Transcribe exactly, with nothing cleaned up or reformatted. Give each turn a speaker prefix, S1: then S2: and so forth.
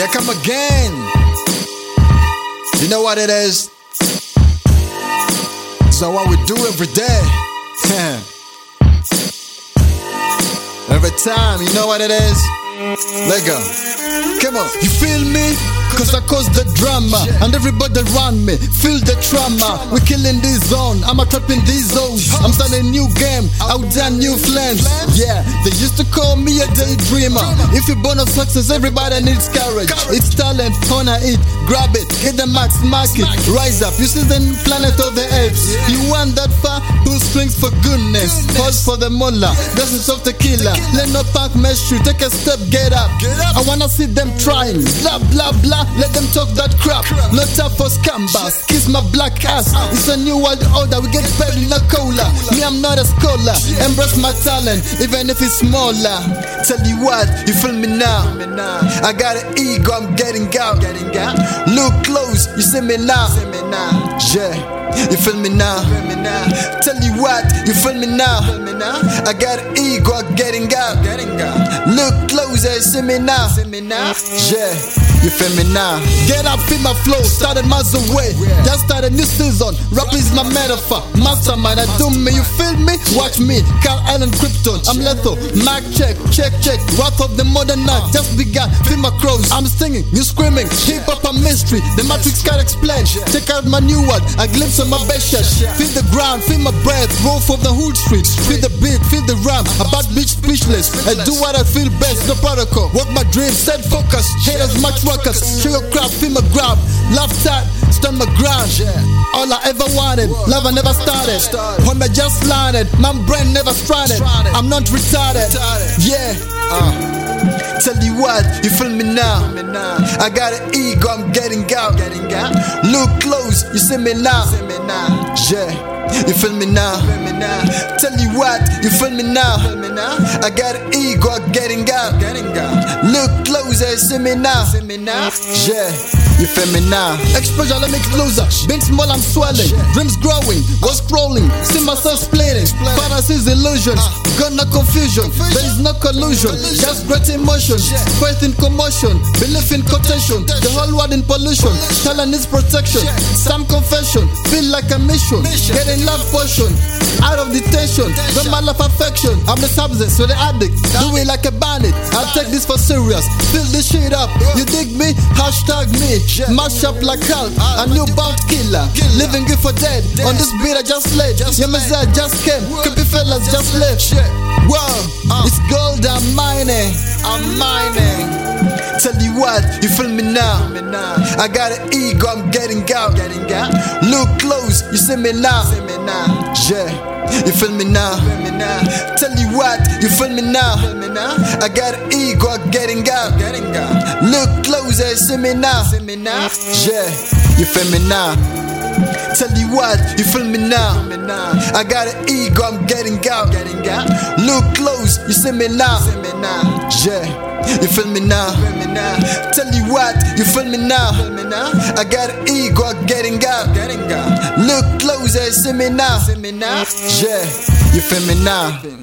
S1: Yeah, come again. You know what it is? So what we do every day. Every time, you know what it is? Let go. Come on, you feel me? Cause I cause the drama, and everybody around me feel the trauma. We killing this zone, I'm a trap in these zones. I'm starting a new game, out there new flames. Yeah, they used to call me a daydreamer. If you're born of success, everybody needs courage. It's talent, honor it, grab it, hit the max, mark it, rise up. You see the planet of the apes. You want that far? Pull strings for goodness. Pause for the mullah, dozens of tequila. Let no punk mess you, take a step, get up. I wanna see them trying, blah blah blah. Let them talk that crap. No time for scambas. Kiss my black ass. It's a new world order. We get paid in a cola. Me, I'm not a scholar. Embrace my talent, even if it's smaller. Tell you what, you feel me now. I got an ego, I'm getting out. Look close, you see me now. Yeah, you feel me now. Tell you what, you feel me now. I got an ego, I'm getting out. Look close, you see me now. Yeah, you feel me now. Get up, feel my flow, started miles away. Just started new season, rap is my metaphor. Mastermind, I do me, you feel me? Watch me, Carl Allen Krypton, I'm lethal. Mac check, check, check, wrath of the modern night just began, feel my crows. I'm singing, you screaming, hip hop a mystery. The matrix can't explain. Check out my new one, a glimpse of my best shot. Feel the ground, feel my breath, roll from the hood street. Feel the beat, feel the rhyme, a bad bitch speechless. I do what I feel best, no protocol. Walk my dreams, set focus, haters much workers. Show your crap, feel my grab, love tight, stand my ground. All I ever wanted, love I never started. Home I just landed, my brain never stranded. I'm not retarded, yeah. Uh. Tell you what, you feel me now. I got an ego, I'm getting out. Look close, you see me now. Yeah, you feel me now. Tell you what, you feel me now. I got an ego, I'm getting out. Look close, you see me now. Yeah, you feel me now. Exposure, let me closer. Being small, I'm swelling. Dreams growing, was scrolling. See myself splitting. Fantasy's illusion. Got no confusion. There is no collusion. Just great emotion. Faith in commotion. Belief in quotation. The whole world in pollution. Talent needs protection. Some confession. Feel like a mission. Getting love potion. Out of detention. Got my life affection. I'm the substance, so the addict. Do it like a bandit. I'll take this for serious. Fill this shit up. You dig me? Hashtag me. Mash up like hell. A new bound killer. Living it for dead. On this beat I just laid. Your message just came. Creepy fellas just left. Whoa, it's gold I'm mining. I'm mining. Tell you what, you feel me now. I got an ego, I'm getting out. Look close, you see me now. Yeah, you feel me now. Tell you what, you feel me now. I got an ego, I'm getting out. Look close, you see me now. Yeah, you feel me now. Tell you what, you feel me now. I got an ego, I'm getting out. Look close, you see me now. Yeah, you feel me now. Tell you what, you feel me now. I got an ego, I'm getting out. Look close, you see me now. Yeah, you feel me now.